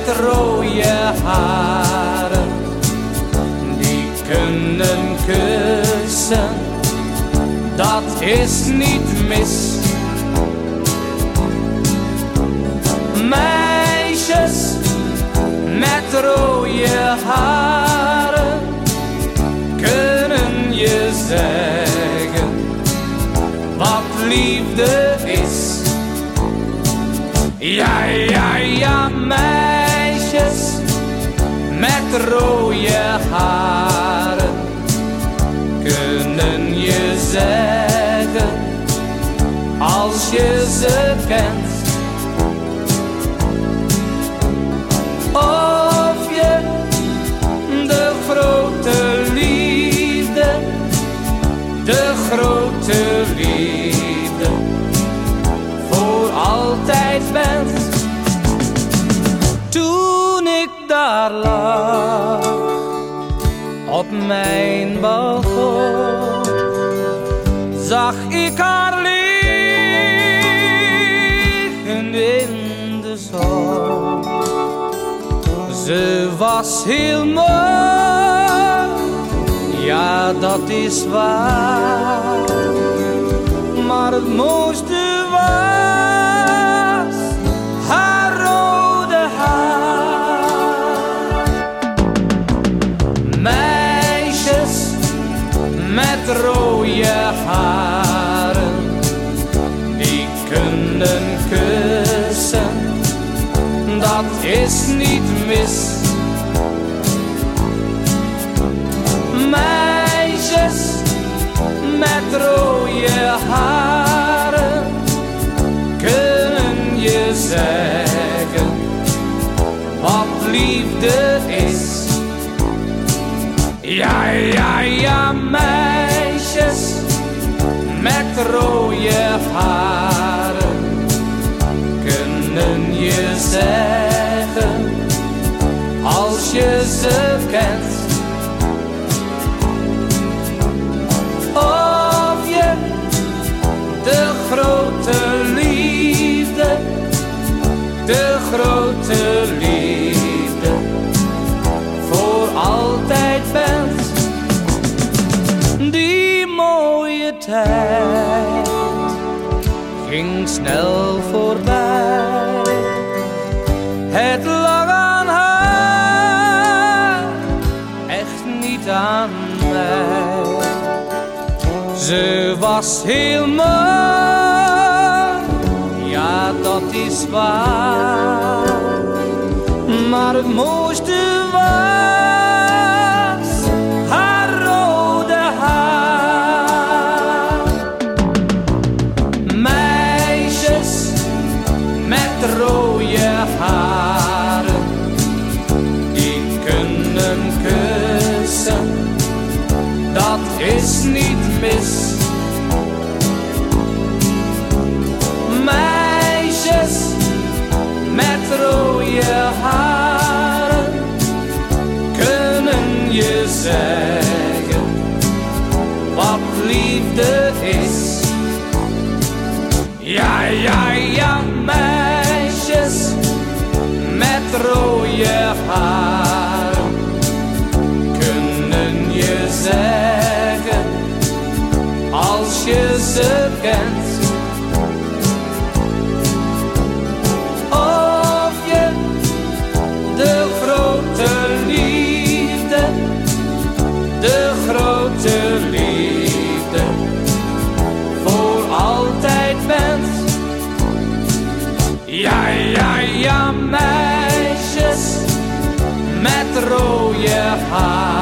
rode haren, die kunnen kussen, dat is niet mis. Meisjes met rode haren kunnen je zeggen wat liefde is. Ja, ja, ja, meisjes met rode haren kunnen je zeggen als je ze kent. Of je de grote liefde, de grote liefde voor altijd bent. Toen ik daar lag op mijn balkon, zag ik haar liggen in de zon. Ze was heel mooi, ja dat is waar, maar het mooiste was haar rode haar. Meisjes met rode haren, die kunnen kussen, dat is niet mis. Meisjes met rode haren kunnen je zeggen wat liefde is. Ja, ja, ja, meisjes met rode haren kunnen je zeggen als je ze kent. Of je de grote liefde, de grote liefde voor altijd bent. Die mooie tijd ging snel voorbij, het lag aan haar, echt niet aan mij. Ze was heel mooi, ja dat is waar, maar het mooiste was haar rode haar. Meisjes met rode haren, die kunnen kussen, dat is niet mis. Meisjes met rode haren kunnen je zeggen wat liefde is. Ja, ja, ja, meisjes met rode haren kunnen je zeggen als je ze kent. Of je de grote liefde, de grote liefde voor altijd bent. Ja, ja, ja, meisjes met rode haar